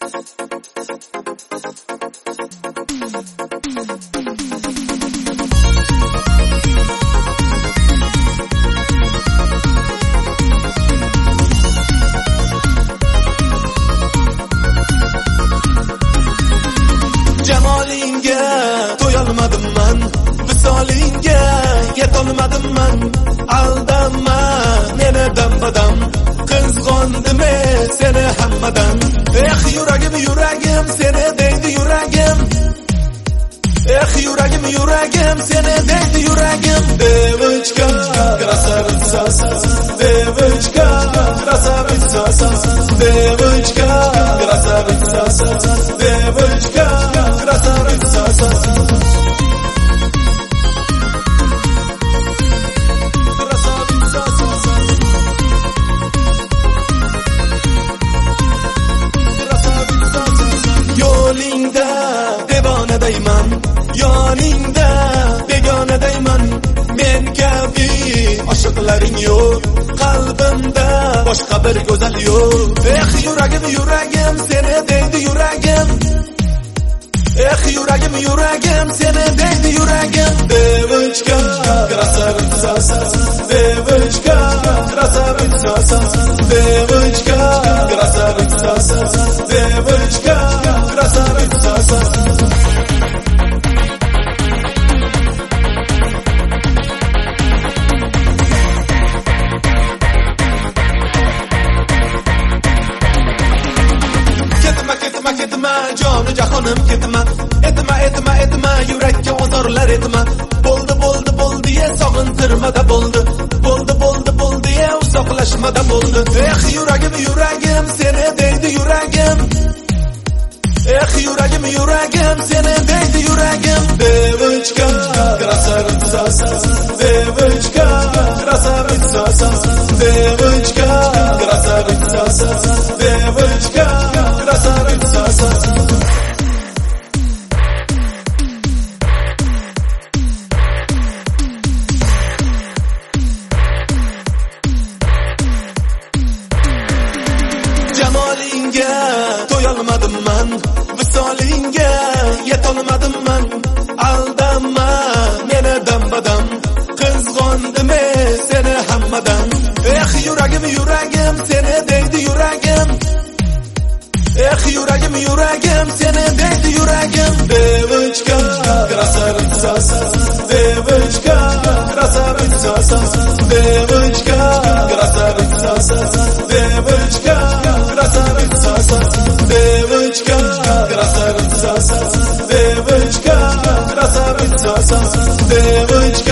Jamolingga to'yolmadim man, visolingga yetolmadim man. Aldanma meni dam-badam, qizg'ondim seni hammadan. Yuragim yuragim seni deydi yuragim. Yuragim seni deydi yuragim. Девочка, красавица, девочка, красавица, девочка, красавица, девочка, красавица. Yo'lingda devonadayman, yoningda begonadayman. Men kabi oshiqlaring yo'q, qalbimda boshqa bir go'zal yo'q. Yuragim seni deydi yuragim. Yuragim seni deydi yuragim. Девочка, красавица, девочка, красавица, девочка, красавица, девочка, красавица. Ketma joni jahonim ketma. Etma yurakka ozorlar etma. Bo'ldi ya sog'intirmada bo'ldi. Bo'ldi ya uzoqlashmada bo'ldi. Yuragim seni deydi yuragim. Yuragim seni deydi yuragim. Девочка, красавица, девочка, красавица, девочка, красавица, девочка, красавица. Jamolingga to'yolmadim man, visolingga yetolmadim man. Aldanma meni dam-badam, qizg'ondim seni hammadan. Yuragim seni deydi yuragim. Yuragim seni deydi yuragim. Девочка, красавица, девочка, красавица, девочка, красавица, девочка, красавица, девочка, красавица, девочка, красавица, девочка.